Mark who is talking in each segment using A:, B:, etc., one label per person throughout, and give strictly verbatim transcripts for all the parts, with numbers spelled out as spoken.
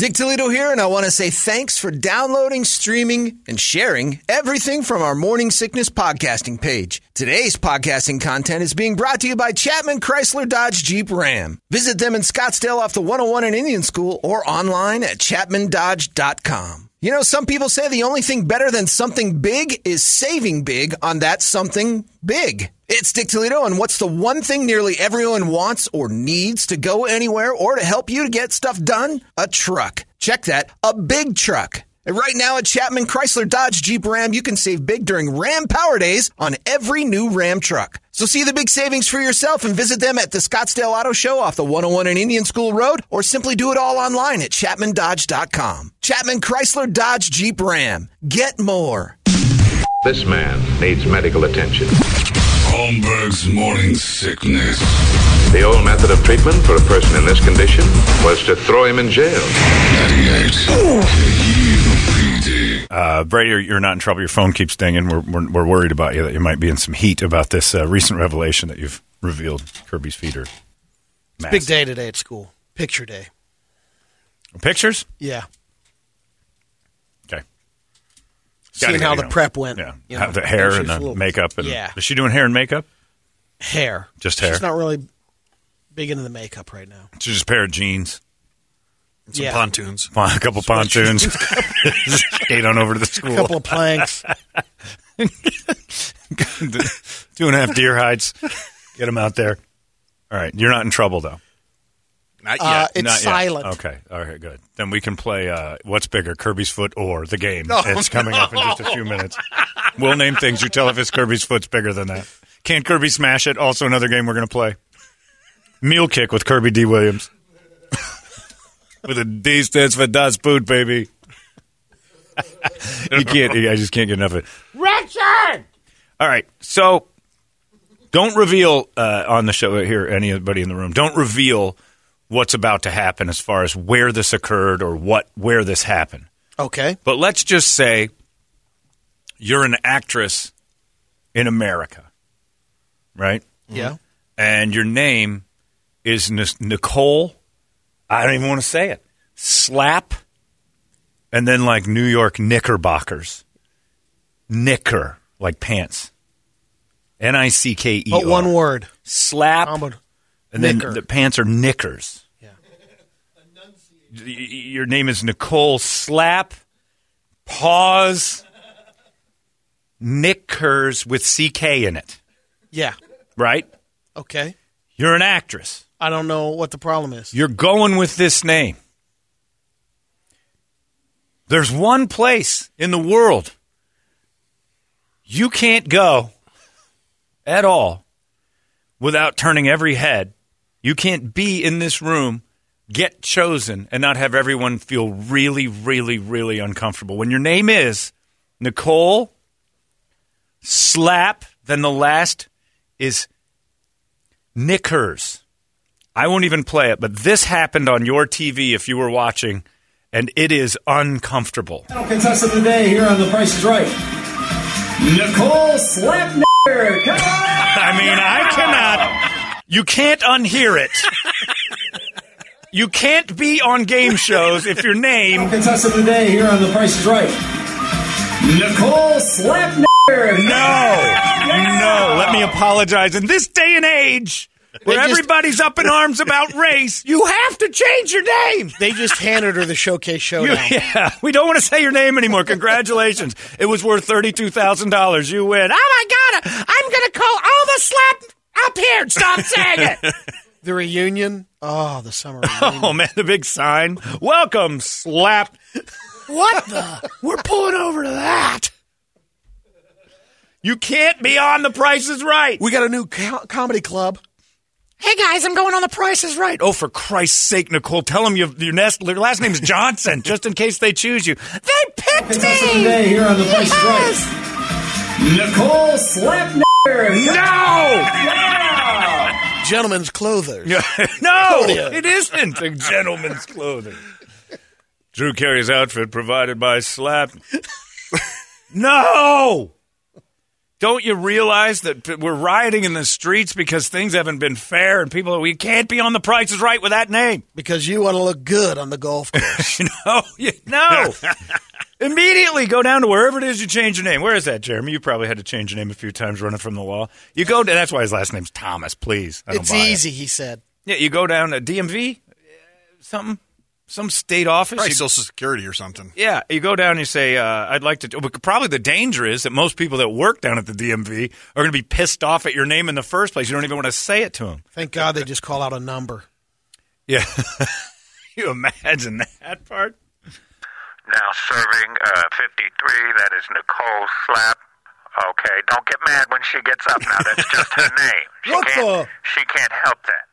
A: Dick Toledo here, and I want to say thanks for downloading, streaming, and sharing everything from our Morning Sickness podcasting page. Today's podcasting content is being brought to you by Chapman Chrysler Dodge Jeep Ram. Visit them in Scottsdale off the one oh one in Indian School or online at chapman dodge dot com. You know, some people say the only thing better than something big is saving big on that something big. It's Dick Toledo, and what's the one thing nearly everyone wants or needs to go anywhere or to help you to get stuff done? A truck. Check that, a big truck. And right now at Chapman Chrysler Dodge Jeep Ram, you can save big during Ram Power Days on every new Ram truck. So see the big savings for yourself and visit them at the Scottsdale Auto Show off the one oh one in Indian School Road, or simply do it all online at chapman dodge dot com. Chapman Chrysler Dodge Jeep Ram. Get more.
B: This man needs medical attention.
C: Holmberg's Morning Sickness.
B: The old method of treatment for a person in this condition was to throw him in jail.
C: ninety-eight K U P D.
D: Uh, Brady, you're not in trouble. Your phone keeps dinging. We're, we're, we're worried about you, that you might be in some heat about this uh, recent revelation that you've revealed. Kirby's feet are massive.
E: Big day today at school. Picture day.
D: Pictures?
E: Yeah.
D: Okay.
E: Seeing
D: Gotta,
E: how
D: you
E: the
D: know,
E: prep went.
D: Yeah.
E: You
D: How
E: know,
D: the hair
E: she's
D: and the
E: a little-
D: makeup. And,
E: Yeah.
D: Is she doing hair and makeup?
E: Hair.
D: Just hair?
E: She's not really big into the makeup right now.
D: It's just a pair of jeans.
F: Some
E: Yeah.
F: pontoons.
D: A couple pontoons. Skate on over to the school.
E: A couple of planks.
D: Two and a half deer hides. Get them out there. All right. You're not in trouble, though.
F: Not yet.
E: Uh, it's
D: Not yet.
E: silent.
D: Okay. All right, good. Then we can play uh, What's Bigger, Kirby's Foot or the game.
F: Oh,
D: it's coming up in just a few minutes. We'll name things. You tell if it's Kirby's Foot's bigger than that. Can't Kirby smash it? Also another game we're going to play. Mule Kick with Kirby D. Williams. With a D stands for Das Boot, baby. You can't. I just can't get enough of it. Richard! All right. So don't reveal uh, on the show here, anybody in the room, don't reveal what's about to happen as far as where this occurred or what where this happened.
E: Okay.
D: But let's just say you're an actress in America, right?
E: Yeah.
D: And your name is N- Nicole, I don't even want to say it, Slap, and then like New York Knickerbockers. Knicker, like pants. N I C K E R.
E: But one word.
D: Slap,
E: How about
D: and then
E: knicker?
D: the pants are knickers.
E: Yeah.
D: Y- y- Your name is Nicole Slap, Pause, Knickers with C K in it,
E: Yeah.
D: right?
E: Okay.
D: You're an actress.
E: I don't know what the problem is.
D: You're going with this name. There's one place in the world you can't go at all without turning every head. You can't be in this room, get chosen, and not have everyone feel really, really, really uncomfortable. When your name is Nicole Slap, then the last is Knickers. I won't even play it, but this happened on your T V if you were watching, and it is uncomfortable.
G: Final contestant today here on The Price is Right, Nicole Slapner. Come on!
D: I mean, I cannot. You can't unhear it. You can't be on game shows if your name.
G: Final contestant today here on The Price is Right, Nicole Slapner.
D: No, no. Let me apologize. In this day and age, where
E: They just-
D: everybody's up in arms about race, you have to change your name.
E: They just handed her the Showcase
D: You-
E: Showdown.
D: yeah, we don't want to say your name anymore. Congratulations. It was worth thirty-two thousand dollars. You win. Oh, my God. I'm going to call all the slap up here and stop saying it.
E: The reunion. Oh, the summer reunion.
D: Oh, man, the big sign. Welcome, slap.
E: What the?
D: We're pulling over to that. You can't be on The Price is Right.
E: We got a new co- comedy club.
D: Hey, guys, I'm going on The Price is Right. Oh, for Christ's sake, Nicole, tell them you, your, nest, your last name's Johnson, just in case they choose you. They picked
G: Contestant
D: me.
G: today here on The Price is Right, Nicole Slapner.
D: No!
E: Gentlemen's clothers.
D: No, it isn't a gentleman's clothing. Drew Carey's outfit provided by Slap. No! Don't you realize that we're rioting in the streets because things haven't been fair and people, we can't be on The Price is Right with that name?
E: Because you want to look good on the golf course.
D: no, you, no. Immediately go down to wherever it is you change your name. Where is that, Jeremy? You probably had to change your name a few times running from the law. You go to, that's why his last name's Thomas, please. I don't
E: It's
D: buy
E: easy,
D: it.
E: he said.
D: Yeah, you go down to D M V, uh, something, some state office.
F: Probably
D: you,
F: Social Security or something.
D: Yeah, you go down and you say, uh, I'd like to, do, but probably the danger is that most people that work down at the D M V are going to be pissed off at your name in the first place. You don't even want to say it to them.
E: Thank God they just call out a number.
D: Yeah. You imagine that part?
H: Now serving uh, fifty-three, that is Nicole Slap. Okay, don't get mad when she gets up now. That's just her name. She
E: What
H: can't,
E: the?
H: She can't help that.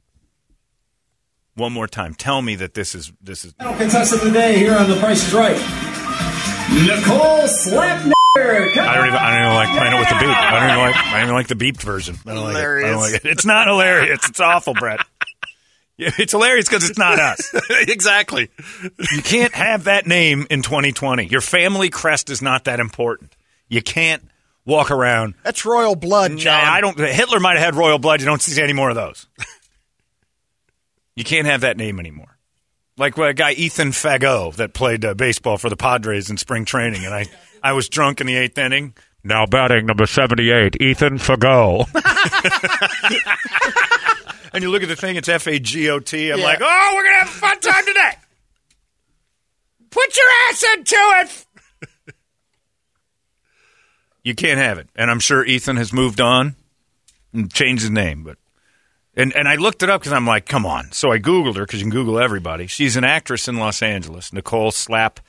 D: One more time. Tell me that this is this is.
G: Final contestant today here on The Price is Right. Nicole Slapner.
D: I don't even. I don't even like playing it with the beep. I don't even like. I don't even like the beeped version. I don't like it. I don't like it. It's not hilarious. It's awful, Brett. Yeah, it's hilarious because it's not us.
F: Exactly.
D: You can't have that name in twenty twenty. Your family crest is not that important. You can't walk around.
E: That's royal blood,
D: Nah,
E: John.
D: I don't. Hitler might have had royal blood. You don't see any more of those. You can't have that name anymore. Like a guy Ethan Fago that played uh, baseball for the Padres in spring training, and I, I was drunk in the eighth inning. Now batting number seventy-eight, Ethan Fago. And you look at the thing; it's F A G O T. I'm
E: Yeah.
D: like, oh, we're gonna have a fun time today. Put your ass into it. You can't have it, and I'm sure Ethan has moved on and changed his name, but. And and I looked it up because I'm like, come on. So I Googled her because you can Google everybody. She's an actress in Los Angeles, Nicole Slap.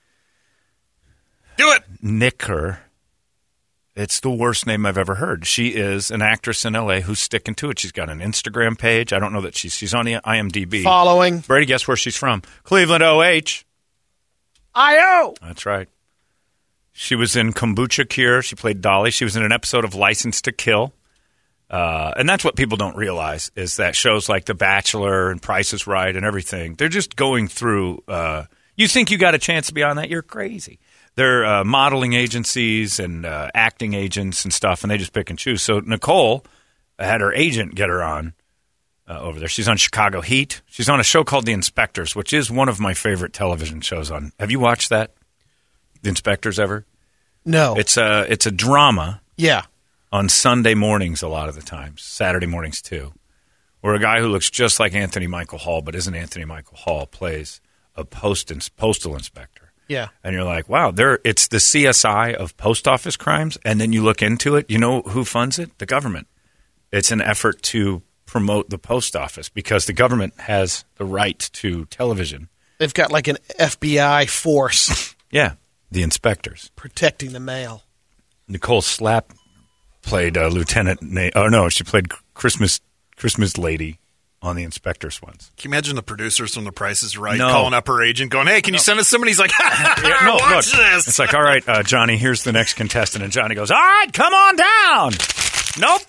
F: Do it.
D: Nicker. It's the worst name I've ever heard. She is an actress in L A who's sticking to it. She's got an Instagram page. I don't know that she's she's on the I M D B.
E: Following.
D: Brady, guess where she's from? Cleveland O H.
E: I O.
D: That's right. She was in Kombucha Cure. She played Dolly. She was in an episode of License to Kill. Uh, and that's what people don't realize is that shows like The Bachelor and Price is Right and everything, they're just going through uh, – you think you got a chance to be on that? You're crazy. They're uh, modeling agencies and uh, acting agents and stuff, and they just pick and choose. So Nicole had her agent get her on uh, over there. She's on Chicago Heat. She's on a show called The Inspectors, which is one of my favorite television shows on. Have you watched that, The Inspectors, ever?
E: No.
D: It's a, it's a drama.
E: Yeah.
D: On Sunday mornings a lot of the times, Saturday mornings too, where a guy who looks just like Anthony Michael Hall but isn't Anthony Michael Hall plays a post ins- postal inspector.
E: Yeah.
D: And you're like, wow, there it's the C S I of post office crimes, and then you look into it, you know who funds it? The government. It's an effort to promote the post office because the government has the right to television.
E: They've got like an F B I force
D: Yeah, the inspectors.
E: protecting the mail.
D: Nicole Slap played uh, Lieutenant Na- oh no, she played Christmas Christmas Lady on The Inspectors once.
F: Can you imagine the producers from The Price is Right
D: No.
F: calling up her agent going, hey, can you send us somebody? He's like,
D: Yeah, no,
F: watch
D: look,
F: this.
D: it's like, all right, uh, Johnny, here's the next contestant. And Johnny goes, all right, come on down. Nope.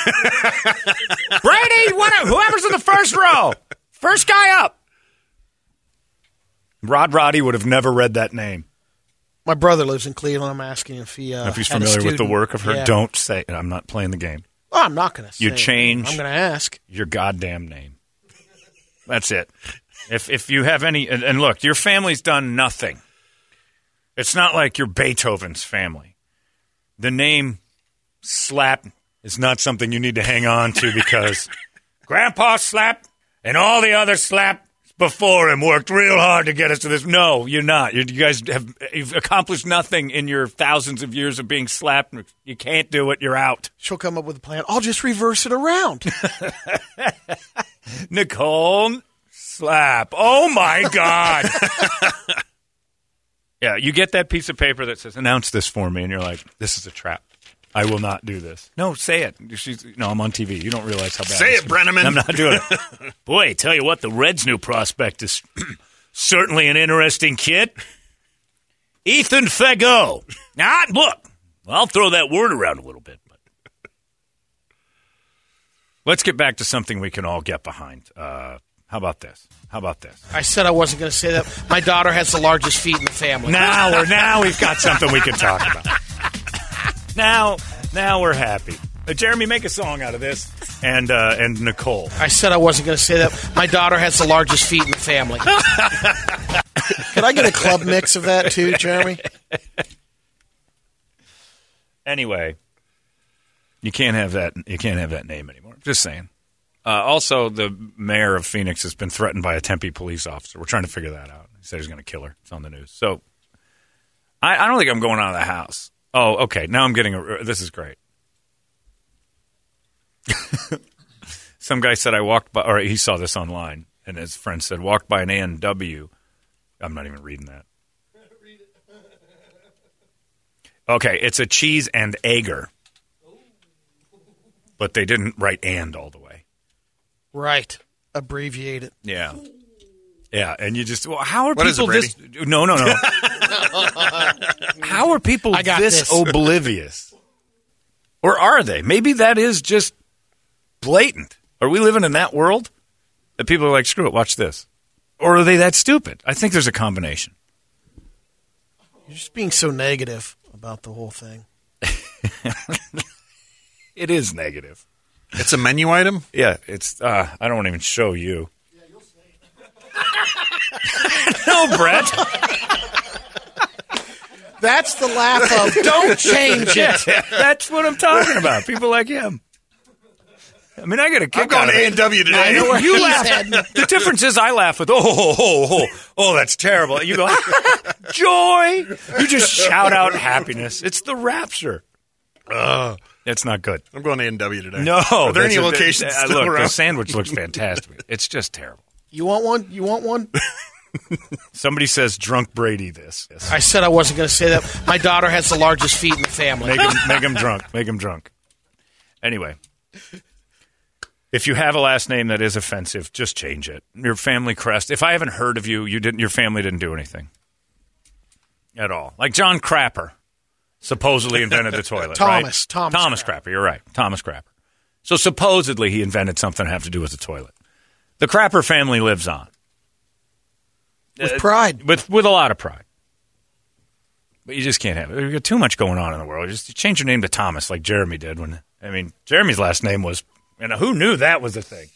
D: Brady, whatever, whoever's in the first row. First guy up. Rod Roddy would have never read that name.
E: My brother lives in Cleveland. I'm asking if he uh,
D: if he's
E: had a
D: familiar with the
E: student.
D: work of her,
E: Yeah.
D: don't say it. I'm not playing the game.
E: Oh, I'm not going to say
D: You
E: it.
D: change.
E: I'm going to ask.
D: Your goddamn name. That's it. If if you have any, and, and look, your family's done nothing. It's not like you're Beethoven's family. The name Slap is not something you need to hang on to because Grandpa Slap and all the other Slap before him worked real hard to get us to this. No, you're not. You're, you guys have you've accomplished nothing in your thousands of years of being slapped. You can't do it. You're out.
E: She'll come up with a plan. I'll just reverse it around.
D: Nicole Slap. Oh, my God. Yeah, you get that piece of paper that says, announce this for me, and you're like, this is a trap. I will not do this. No, say it. She's, no, I'm on T V. You don't realize how bad
F: Say
D: this
F: it,
D: is.
F: Brenneman.
D: I'm not doing it. Boy, tell you what, the Reds' new prospect is certainly an interesting kid. Ethan Fago. Now, look, I'll throw that word around a little bit. But let's get back to something we can all get behind. Uh, how about this? How about this?
E: I said I wasn't going to say that. My daughter has the largest feet in the family.
D: Now, or now we've got something we can talk about. Now, Now we're happy. Uh, Jeremy, make a song out of this. And uh, and Nicole.
E: I said I wasn't going to say that. My daughter has the largest feet in the family. Could I get a club mix of that too, Jeremy?
D: Anyway, you can't have that. You can't have that name anymore. Just saying. Uh, also, the mayor of Phoenix has been threatened by a Tempe police officer. We're trying to figure that out. He said he's going to kill her. It's on the news. So I, I don't think I'm going out of the house. Oh, okay. Now I'm getting a. This is great. Some guy said I walked by, or he saw this online, and his friend said, walked by an A and W. I'm not even reading that. Okay, it's a cheese and egger. But they didn't write and all the way.
E: Right. Abbreviate it.
D: Yeah. Yeah, and you just, well, how are
F: What is
D: people
F: it,
D: this? No, no, no. How are people
E: I got
D: this,
E: this.
D: oblivious? Or are they? Maybe that is just blatant. Are we living in that world? That people are like, screw it, watch this. Or are they that stupid? I think there's a combination.
E: You're just being so negative about the whole thing.
D: It is negative.
F: It's a menu item?
D: Yeah, it's, uh, I don't want to even show you. Yeah, you'll say it. No, Brett.
E: That's the laugh of, don't change it.
D: That's what I'm talking about. People like him. I mean, I get a kick
F: I'm going
D: out of
F: A
D: it.
F: and W today.
E: I know where
D: You
E: he's
D: laugh.
E: heading.
D: The difference is I laugh with, oh, oh, oh, oh, oh, that's terrible. You go, joy. You just shout out happiness. It's the rapture.
F: Ugh.
D: It's not good.
F: I'm going A and W today.
D: No.
F: Are there any
D: that's a-
F: locations
D: uh,
F: still
D: Look,
F: around?
D: the sandwich looks fantastic. It's just terrible.
E: You want one? You want one?
D: Somebody says drunk Brady this. Yes.
E: I said I wasn't going to say that. My daughter has the largest feet in the family.
D: Make him, make him drunk. Make him drunk. Anyway. If you have a last name that is offensive, just change it. Your family crest. If I haven't heard of you, you didn't. Your family didn't do anything at all. Like John Crapper supposedly invented the toilet.
E: Thomas,
D: right?
E: Thomas
D: Thomas
E: Crapper.
D: Crapper. You're right. Thomas Crapper. So supposedly he invented something to have to do with the toilet. The Crapper family lives on
E: With pride.
D: with with a lot of pride. But you just can't have it. You've got too much going on in the world. Just change your name to Thomas, like Jeremy did. When I mean, Jeremy's last name was. And who knew that was a thing?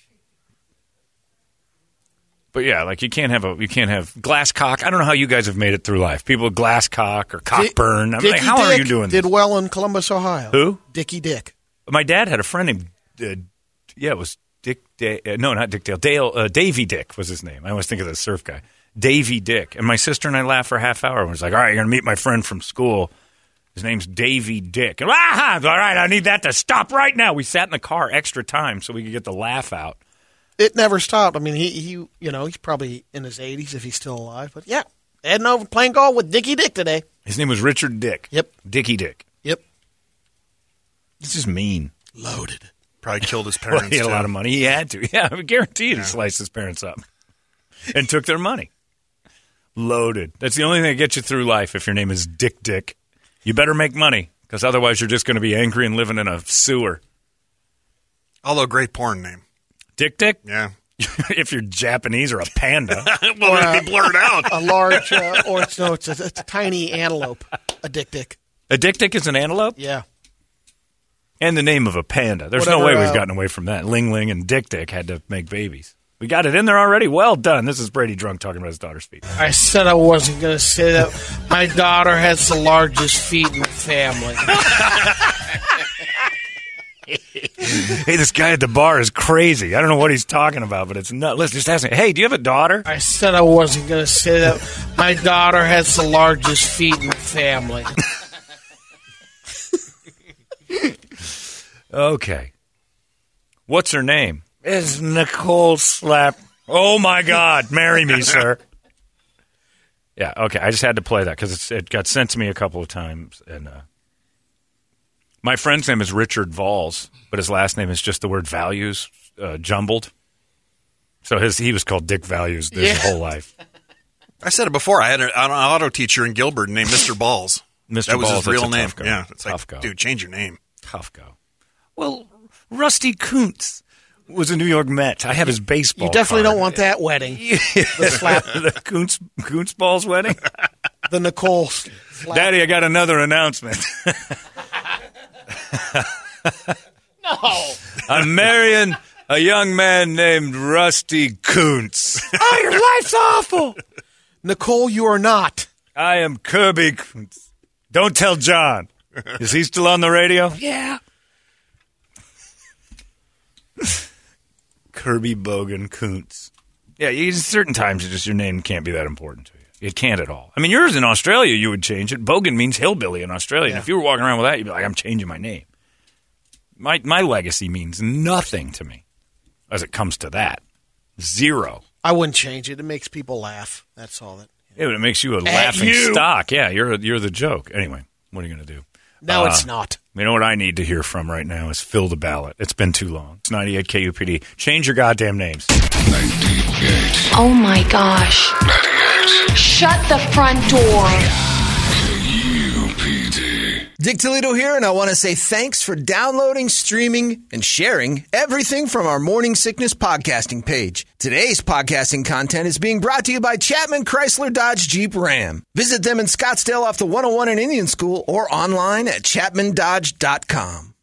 D: But yeah, like you can't have a you can't have glass cock. I don't know how you guys have made it through life. People with glass cock or cock
E: Dick-
D: burn. I'm
E: Dickie
D: like, how
E: Dick
D: are you doing
E: did
D: this?
E: well in Columbus, Ohio.
D: Who?
E: Dickie Dick.
D: My dad had a friend named uh, yeah, it was Dick. Da- uh, no, not Dick Dale. Dale uh, Davy Dick was his name. I always think of the surf guy, Davy Dick. And my sister and I laughed for a half hour. And was like, all right, you're gonna meet my friend from school. His name's Davy Dick. And, ah, all right, I need that to stop right now. We sat in the car extra time so we could get the laugh out.
E: It never stopped. I mean, he, he you know, he's probably in his eighties if he's still alive. But yeah, heading over playing golf with Dickie Dick today.
D: His name was Richard Dick.
E: Yep.
D: Dickie Dick.
E: Yep.
D: This is mean.
E: Loaded.
F: Probably killed his
D: Well,
F: parents,
D: he had a
F: too.
D: lot of money. He had to. Yeah, I guaranteed he sliced his parents up and took their money. Loaded. That's the only thing that gets you through life if your name is Dick Dick. You better make money because otherwise you're just going to be angry and living in a sewer.
F: Although, great porn name.
D: Dick Dick?
F: Yeah.
D: If you're Japanese or a panda.
F: Well, it'd be blurred out.
E: A large, uh, or it's, no, it's a, it's a tiny antelope. A Dick Dick.
D: A Dick Dick is an antelope?
E: Yeah.
D: And the name of a panda. There's no
E: Whatever,
D: way we've
E: uh,
D: gotten away from that. Ling Ling and Dick Dick had to make babies. We got it in there already? Well done. This is Brady Drunk talking about his daughter's feet.
E: I said I wasn't going to say that. My daughter has the largest feet in the family.
D: Hey, this guy at the bar is crazy. I don't know what he's talking about, but it's nuts. Let's just ask him, hey, do you have a daughter?
E: I said I wasn't going to say that. My daughter has the largest feet in the family.
D: Okay. What's her name? It's Nicole Slap. Oh, my God. Marry me, sir. Yeah, okay. I just had to play that because it got sent to me a couple of times. And uh, my friend's name is Richard Valls, but his last name is just the word values uh, jumbled. So his he was called Dick Values his
E: Yeah.
D: whole life.
F: I said it before. I had an, an auto teacher in Gilbert named Mister Balls.
D: Mister
F: That was
D: Balls,
F: his real
D: that's a
F: name.
D: tough go.
F: Yeah, it's like,
D: Tough go.
F: dude, change your name.
D: Tough go. Well, Rusty Kuntz was a New York Met. I have his baseball
E: You definitely
D: card.
E: don't want that wedding. The slap.
D: the Kuntz, Kuntz Balls wedding?
E: The Nicole slap.
D: Daddy, I got another announcement.
E: No.
D: I'm marrying a young man named Rusty Kuntz.
E: Oh, your life's awful. Nicole, you are not.
D: I am Kirby Kuntz. Don't tell John. Is he still on the radio?
E: Yeah.
D: Kirby Bogan Kuntz. Yeah, you, certain times just your name can't be that important to you. It can't at all. I mean, yours in Australia, you would change it. Bogan means hillbilly in Australia.
E: Yeah.
D: And if you were walking around with that, you'd be like, I'm changing my name. My my legacy means nothing to me as it comes to that. Zero.
E: I wouldn't change it. It makes people laugh. That's all that.
D: Yeah, but it makes you a laughing
E: you.
D: stock. Yeah, you're a, you're the joke. Anyway, what are you going to do?
E: No,
D: Uh,
E: it's not.
D: You know what I need to hear from right now is fill the ballot. It's been too long. It's ninety-eight K U P D. Change your goddamn names.
C: ninety-eight.
I: Oh my gosh.
C: ninety-eight.
I: Shut the front door.
C: U P D.
A: Dick Toledo here, and I want to say thanks for downloading, streaming, and sharing everything from our Morning Sickness podcasting page. Today's podcasting content is being brought to you by Chapman Chrysler Dodge Jeep Ram. Visit them in Scottsdale off the one oh one in Indian School or online at chapman dodge dot com.